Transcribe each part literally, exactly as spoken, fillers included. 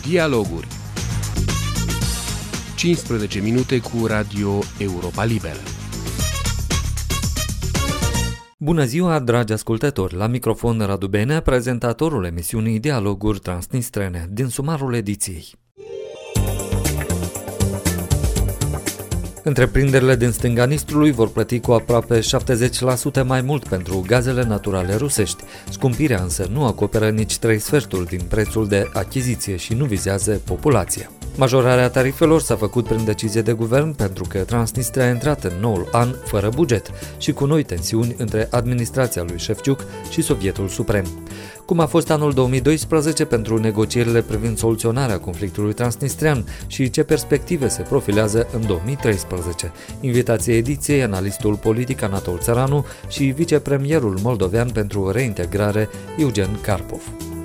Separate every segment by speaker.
Speaker 1: Dialoguri. cincisprezece minute cu Radio Europa Liberă.
Speaker 2: Bună ziua, dragi ascultători! La microfon Radu Benea, prezentatorul emisiunii Dialoguri Transnistrene, din sumarul ediției. Întreprinderile din stânga Nistrului vor plăti cu aproape șaptezeci la sută mai mult pentru gazele naturale rusești. Scumpirea însă nu acoperă nici trei sferturi din prețul de achiziție și nu vizează populația. Majorarea tarifelor s-a făcut prin decizie de guvern pentru că Transnistria a intrat în noul an fără buget și cu noi tensiuni între administrația lui Șefciuc și Sovietul Suprem. Cum a fost anul două mii doisprezece pentru negocierile privind soluționarea conflictului transnistrian și ce perspective se profilează în două mii treisprezece. Invitație ediției analistul politic Anatol Țăranu și vicepremierul moldovean pentru reintegrare Eugen Karpov.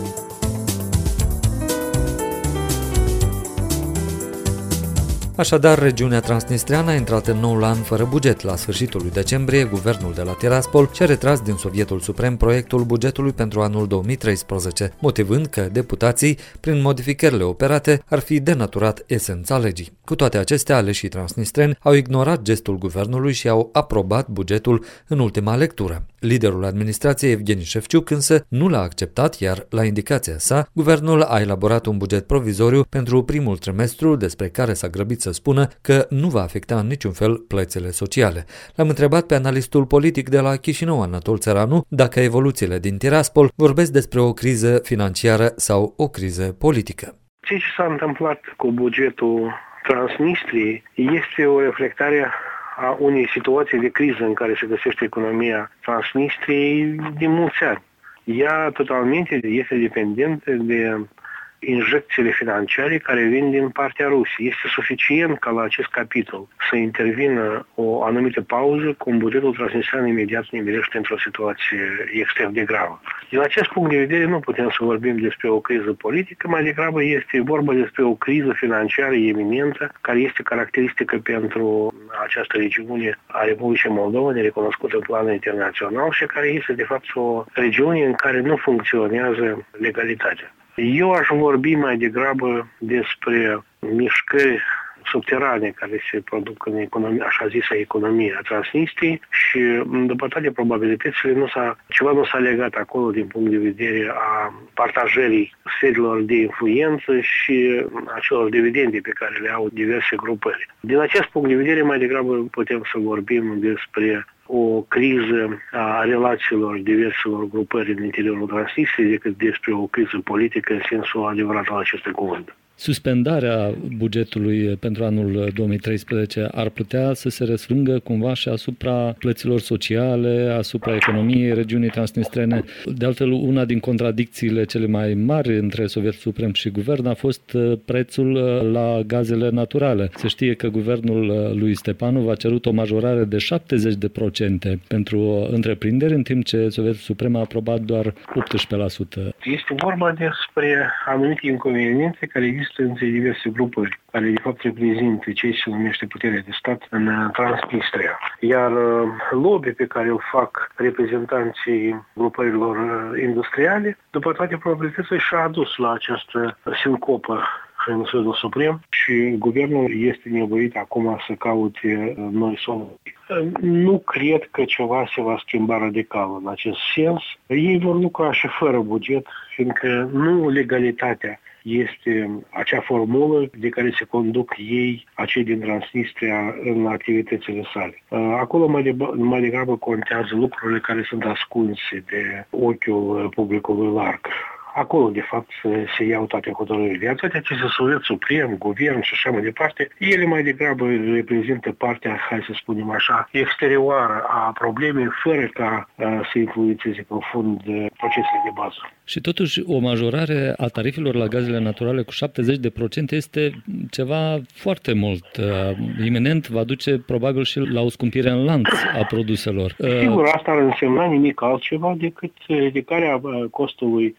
Speaker 2: Așadar, regiunea transnistriană a intrat în noul an fără buget. La sfârșitul lui decembrie, guvernul de la Tiraspol și-a retras din Sovietul Suprem proiectul bugetului pentru anul două mii treisprezece, motivând că deputații, prin modificările operate, ar fi denaturat esența legii. Cu toate acestea, aleșii transnistreni au ignorat gestul guvernului și au aprobat bugetul în ultima lectură. Liderul administrației, Evgeni Șefciuc, însă nu l-a acceptat, iar la indicația sa, guvernul a elaborat un buget provizoriu pentru primul trimestru, despre care s-a grăbit să spună că nu va afecta în niciun fel plățile sociale. L-am întrebat pe analistul politic de la Chișinău, Anatol Țăranu, dacă evoluțiile din Tiraspol vorbesc despre o criză financiară sau o criză politică.
Speaker 3: Ce s-a întâmplat cu bugetul Transnistriei este o reflectare a unei situații de criză în care se găsește economia Transnistriei din mulți ani. Ea totalmente este dependentă de injecțiile financiare care vin din partea Rusiei. Este suficient ca la acest capitol să intervină o anumită pauză, cum bugetul transnistrian imediat ne mirește într-o situație extrem de gravă. Din acest punct de vedere nu putem să vorbim despre o criză politică, mai degrabă este vorba despre o criză financiară eminentă, care este caracteristică pentru această regiune a Republicii Moldova, nerecunoscută în plan internațional și care este de fapt o regiune în care nu funcționează legalitatea. Eu aș vorbi mai degrabă despre mișcări subterane care se produc în economie, așa zisă economie a Transnistriei și, după toate probabilitățile, nu s-a, ceva nu s-a legat acolo din punct de vedere a partajării sferilor de influență și a celor dividende pe care le au diverse grupări. Din acest punct de vedere, mai degrabă putem să vorbim despre o criză a relațiilor diverselor grupări în interiorul Transnistriei decât despre o criză politică în sensul adevărat al acestui cuvânt.
Speaker 4: Suspendarea bugetului pentru anul două mii treisprezece ar putea să se răsfrângă cumva și asupra plăților sociale, asupra economiei regiunii transnistrene. De altfel, una din contradicțiile cele mai mari între Sovietul Suprem și guvern a fost prețul la gazele naturale. Se știe că guvernul lui Stepanov a cerut o majorare de șaptezeci la sută pentru întreprinderi, în timp ce Sovietul Suprem a aprobat doar optsprezece la sută.
Speaker 3: Este vorba despre anumite inconveniente care există între diverse grupări, care de fapt reprezintă ce se numește puterea de stat în Transnistria. Iar lobby pe care îl fac reprezentanții grupărilor industriale, după toate probabilitățile, și-a adus la această sincopă în Sfântul Suprem și guvernul este nevoit acum să caute noi soluții. Nu cred că ceva se va schimba radical în acest sens. Ei vor lucra și fără buget, fiindcă nu legalitatea este acea formulă de care se conduc ei, acei din Transnistria, în activitățile sale. Acolo mai, de, mai degrabă contează lucrurile care sunt ascunse de ochiul publicului larg. Acolo, de fapt, se iau toate hotărârile. Toate aceste Sovet Suprem, guvern și așa mai departe, ele mai degrabă reprezintă partea, hai să spunem așa, exterioară a problemei, fără ca uh, să influențeze profund procesele de bază.
Speaker 4: Și totuși, o majorare a tarifelor la gazele naturale cu șaptezeci la sută este ceva foarte mult. Uh, iminent va duce probabil și la o scumpire în lanț a produselor.
Speaker 3: Uh... Sigur, asta ar însemna nimic altceva decât ridicarea costului de producție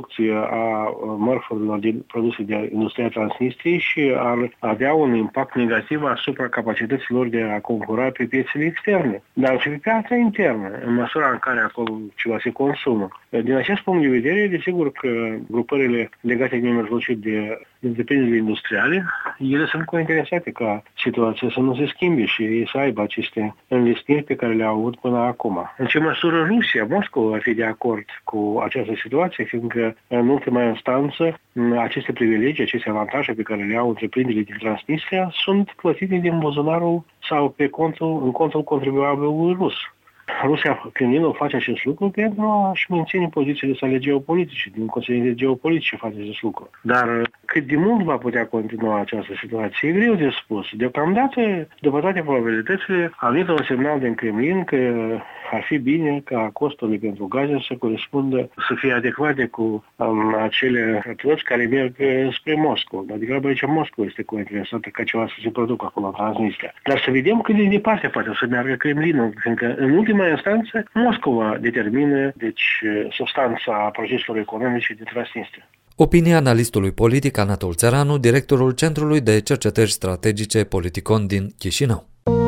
Speaker 3: producție a mărfurilor din produse de industria Transnistriei și ar avea un impact negativ asupra capacităților de a concura pe piețele externe, dar și pe piața internă, în măsura în care acolo ceva se consumă. Din acest punct de vedere, desigur că grupările legate de mijlociu de întreprinderile industriale, ele sunt cointeresate ca situația să nu se schimbe și ei să aibă aceste înlesniri pe care le-au avut până acum. În ce măsură Rusia, Moscova va fi de acord cu această situație, fiindcă în ultima instanță aceste privilegii, aceste avantaje pe care le au întreprinderile din Transnistria sunt plătite din buzunarul sau pe contul, în contul contribuabilului rus. Rusia, Kremlinul, face acest lucru pentru a-și menține pozițiile sale geopolitice, din considerente geopolitice face acest lucru. Dar cât de mult va putea continua această situație, e greu de spus. Deocamdată, după toate probabilitățile, a venit un semnal din Kremlin că ar fi bine ca costurile pentru gaze să corespundă, să fie adecvate cu um, acele plăți care merg spre Moscova. Adică aici Moscova este cointeresată ca ceva să se producă acolo în Transnistria. Dar să vedem cât de departe poate să meargă Kremlinul, fiindcă în ultima instanță Moscova determină deci substanța proceselor economice din Transnistria.
Speaker 2: Opinia analistului politic Anatol Țăranu, directorul Centrului de Cercetări Strategice Politicon din Chișinău.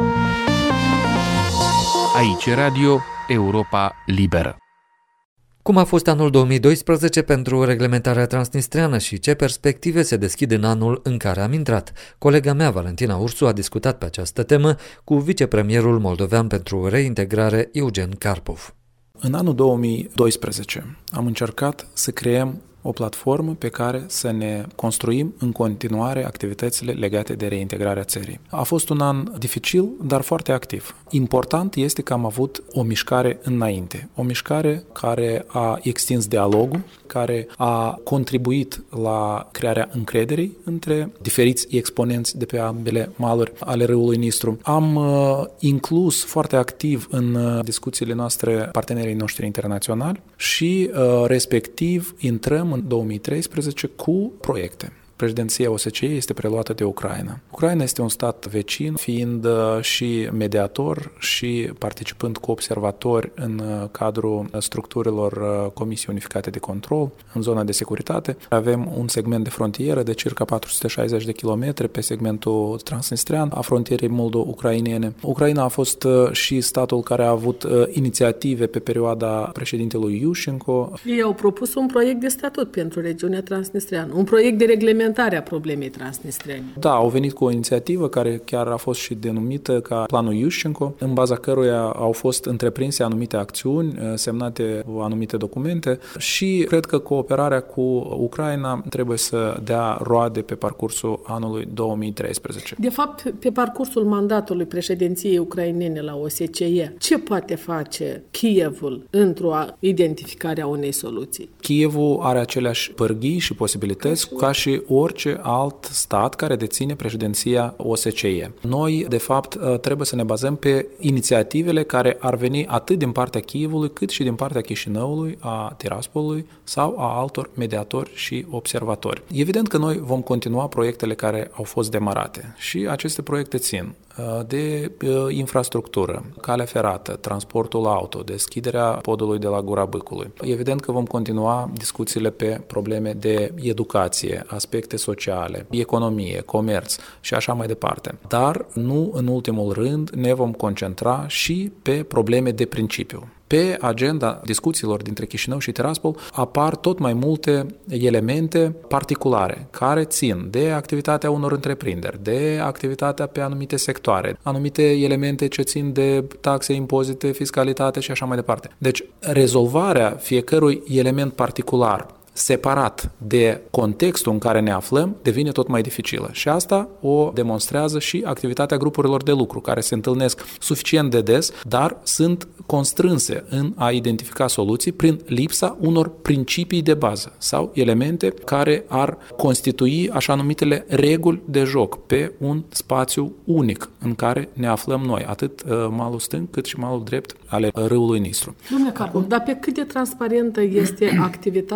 Speaker 1: Aici Radio Europa Liberă.
Speaker 2: Cum a fost anul două mii doisprezece pentru reglementarea transnistreană și ce perspective se deschid în anul în care am intrat? Colega mea, Valentina Ursu, a discutat pe această temă cu vicepremierul moldovean pentru reintegrare, Eugen Karpov.
Speaker 5: În anul două mii doisprezece am încercat să creăm o platformă pe care să ne construim în continuare activitățile legate de reintegrarea țării. A fost un an dificil, dar foarte activ. Important este că am avut o mișcare înainte, o mișcare care a extins dialogul, care a contribuit la crearea încrederii între diferiți exponenți de pe ambele maluri ale râului Nistru. Am uh, inclus foarte activ în uh, discuțiile noastre partenerii noștri internaționali și uh, respectiv intrăm în două mii treisprezece cu proiecte. Președinția O S C E este preluată de Ucraina. Ucraina este un stat vecin, fiind și mediator și participând cu observatori în cadrul structurilor Comisiei Unificate de Control în zona de securitate. Avem un segment de frontieră de circa patru sute șaizeci de kilometri pe segmentul transnistrian a frontierei moldo-ucrainene. Ucraina a fost și statul care a avut inițiative pe perioada președintelui Iușenko.
Speaker 6: Ei au propus un proiect de statut pentru regiunea transnistreană, un proiect de reglementare a problemei transnistriene.
Speaker 5: Da, au venit cu o inițiativă care chiar a fost și denumită ca Planul Iușenko, în baza căruia au fost întreprinse anumite acțiuni, semnate anumite documente și cred că cooperarea cu Ucraina trebuie să dea roade pe parcursul anului două mii treisprezece.
Speaker 6: De fapt, pe parcursul mandatului președinției ucrainene la O S C E, ce poate face Kievul într-o identificare a unei soluții?
Speaker 5: Kievul are aceleași pârghii și posibilități ca și orice alt stat care deține președinția O S C E. Noi, de fapt, trebuie să ne bazăm pe inițiativele care ar veni atât din partea Kievului, cât și din partea Chișinăului, a Tiraspolului sau a altor mediatori și observatori. Evident că noi vom continua proiectele care au fost demarate și aceste proiecte țin de infrastructură, calea ferată, transportul auto, deschiderea podului de la Gura Bâcului. Evident că vom continua discuțiile pe probleme de educație, aspecte sociale, economie, comerț și așa mai departe. Dar nu în ultimul rând ne vom concentra și pe probleme de principiu. Pe agenda discuțiilor dintre Chișinău și Tiraspol apar tot mai multe elemente particulare care țin de activitatea unor întreprinderi, de activitatea pe anumite sectoare, anumite elemente ce țin de taxe, impozite, fiscalitate și așa mai departe. Deci, rezolvarea fiecărui element particular separat de contextul în care ne aflăm, devine tot mai dificilă. Și asta o demonstrează și activitatea grupurilor de lucru, care se întâlnesc suficient de des, dar sunt constrânse în a identifica soluții prin lipsa unor principii de bază sau elemente care ar constitui așa numitele reguli de joc pe un spațiu unic în care ne aflăm noi, atât malul stâng cât și malul drept ale râului Nistru.
Speaker 6: Domnule Karpov, dar pe cât de transparentă este activitatea la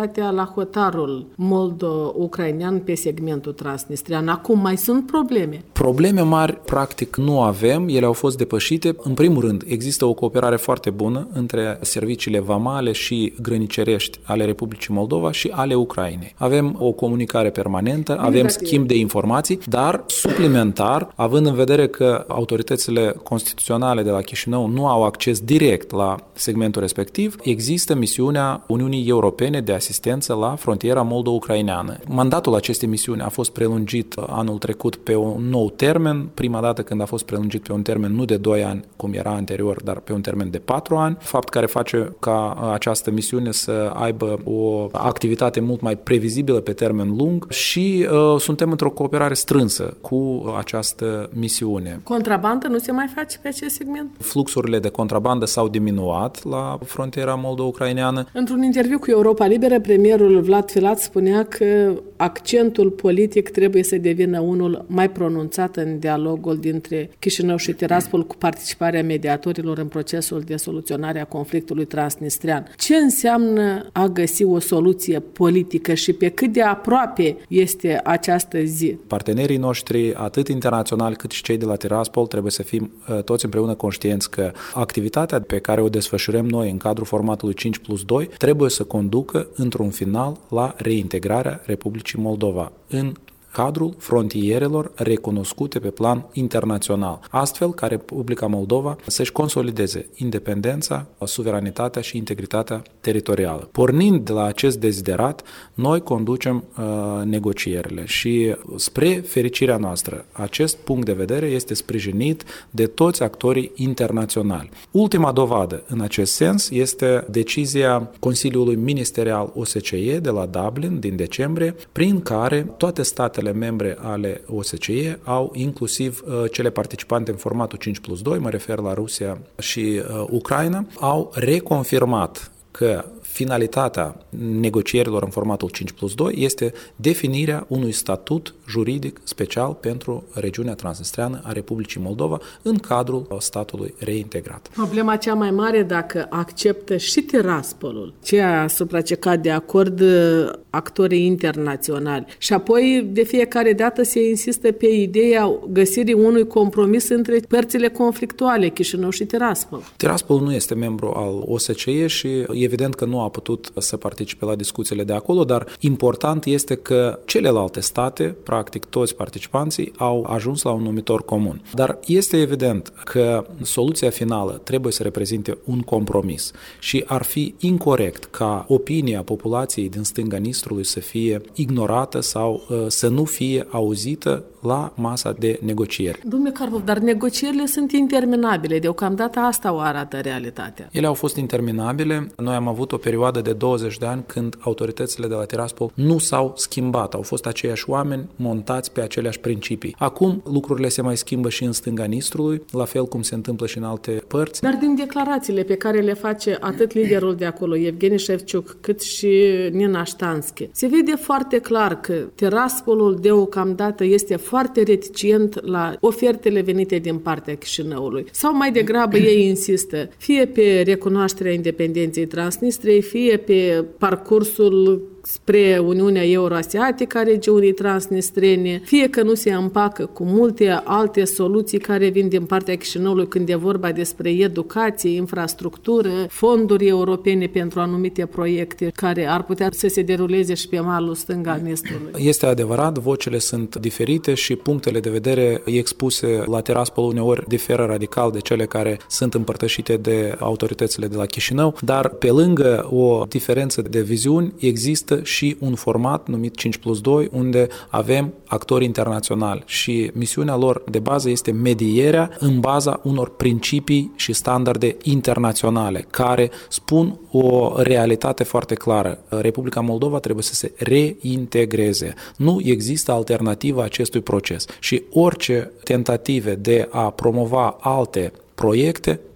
Speaker 6: hotarul moldo-ucrainean pe segmentul transnistrian. Acum mai sunt probleme?
Speaker 5: Probleme mari, practic, nu avem. Ele au fost depășite. În primul rând, există o cooperare foarte bună între serviciile vamale și grănicerești ale Republicii Moldova și ale Ucrainei. Avem o comunicare permanentă, avem schimb de informații, dar suplimentar, având în vedere că autoritățile constituționale de la Chișinău nu au acces direct la segmentul respectiv, există misiunea Uniunii Europene de asistență la frontiera moldo-ucraineană. Mandatul acestei misiuni a fost prelungit anul trecut pe un nou termen, prima dată când a fost prelungit pe un termen nu de doi ani, cum era anterior, dar pe un termen de patru ani, fapt care face ca această misiune să aibă o activitate mult mai previzibilă pe termen lung și uh, suntem într-o cooperare strânsă cu această misiune.
Speaker 6: Contrabandă nu se mai face pe acest segment?
Speaker 5: Fluxurile de contrabandă s-au diminuat la frontiera moldo-ucraineană.
Speaker 6: Într-un interviu cu Europa Liberă, premierul Vlad Filat spunea că accentul politic trebuie să devină unul mai pronunțat în dialogul dintre Chișinău și Tiraspol cu participarea mediatorilor în procesul de soluționare a conflictului transnistrian. Ce înseamnă a găsi o soluție politică și pe cât de aproape este această zi?
Speaker 5: Partenerii noștri, atât internaționali cât și cei de la Tiraspol, trebuie să fim toți împreună conștienți că activitatea pe care o desfășurăm noi în cadrul formatului cinci plus doi trebuie să conducă într-un final la reintegrarea Republicii Moldova în cadrul frontierelor recunoscute pe plan internațional, astfel ca Republica Moldova să-și consolideze independența, suveranitatea și integritatea teritorială. Pornind de la acest deziderat, noi conducem uh, negocierile și spre fericirea noastră, acest punct de vedere este sprijinit de toți actorii internaționali. Ultima dovadă în acest sens este decizia Consiliului Ministerial O S C E de la Dublin din decembrie, prin care toate statele membre ale O S C E au inclusiv uh, cele participante în formatul cinci plus doi, mă refer la Rusia și uh, Ucraina, au reconfirmat că finalitatea negocierilor în formatul cinci plus doi este definirea unui statut juridic special pentru regiunea transnistreană a Republicii Moldova în cadrul statului reintegrat.
Speaker 6: Problema cea mai mare, dacă acceptă și Tiraspolul, ceea asupra ce cade de acord actorii internaționali. Și apoi, de fiecare dată se insistă pe ideea găsirii unui compromis între părțile conflictuale, Chișinău și Tiraspol.
Speaker 5: Tiraspol nu este membru al O S C E și evident că nu a putut să participe la discuțiile de acolo, dar important este că celelalte state, practic toți participanții, au ajuns la un numitor comun. Dar este evident că soluția finală trebuie să reprezinte un compromis și ar fi incorect ca opinia populației din stânga Nistrului să fie ignorată sau uh, să nu fie auzită la masa de negocieri.
Speaker 6: Domnule Karpov, dar negocierile sunt interminabile. Deocamdată asta o arată realitatea.
Speaker 5: Ele au fost interminabile. Noi am avut o perioadă de douăzeci de ani când autoritățile de la Tiraspol nu s-au schimbat. Au fost aceiași oameni montați pe aceleași principii. Acum lucrurile se mai schimbă și în stânga Nistrului, la fel cum se întâmplă și în alte părți.
Speaker 6: Dar din declarațiile pe care le face atât liderul de acolo, Evgeni Shevchuk, cât și Nina Ștanschi, se vede foarte clar că Tiraspolul deocamdată este foarte reticent la ofertele venite din partea Chișinăului. Sau mai degrabă ei insistă fie pe recunoașterea independenței Transnistriei, fie pe parcursul spre Uniunea Euroasiatică a regiunii transnistrene, fie că nu se împacă cu multe alte soluții care vin din partea Chișinăului când e vorba despre educație, infrastructură, fonduri europene pentru anumite proiecte care ar putea să se deruleze și pe malul stâng al Nistrului.
Speaker 5: Este adevărat, vocile sunt diferite și punctele de vedere expuse la Tiraspol uneori diferă radical de cele care sunt împărtășite de autoritățile de la Chișinău, dar pe lângă o diferență de viziuni există și un format numit cinci plus doi, unde avem actori internaționali și misiunea lor de bază este medierea în baza unor principii și standarde internaționale care spun o realitate foarte clară. Republica Moldova trebuie să se reintegreze. Nu există alternativă acestui proces și orice tentative de a promova alte proiecte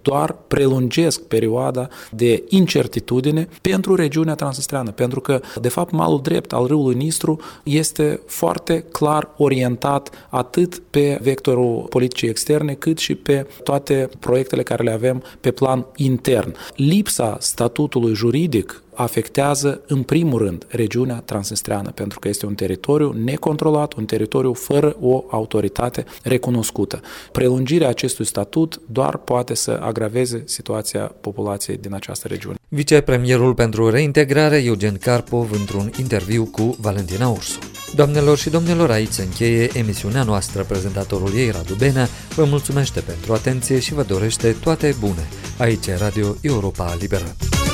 Speaker 5: doar prelungesc perioada de incertitudine pentru regiunea transnistreană, pentru că, de fapt, malul drept al râului Nistru este foarte clar orientat atât pe vectorul politicii externe, cât și pe toate proiectele care le avem pe plan intern. Lipsa statutului juridic afectează în primul rând regiunea transnistreană, pentru că este un teritoriu necontrolat, un teritoriu fără o autoritate recunoscută. Prelungirea acestui statut doar poate să agraveze situația populației din această regiune.
Speaker 2: Vicepremierul pentru reintegrare, Eugen Karpov, într-un interviu cu Valentina Ursu. Doamnelor și domnilor, aici se încheie emisiunea noastră. Prezentatorul ei, Radu Benea, vă mulțumește pentru atenție și vă dorește toate bune. Aici e Radio Europa Liberă.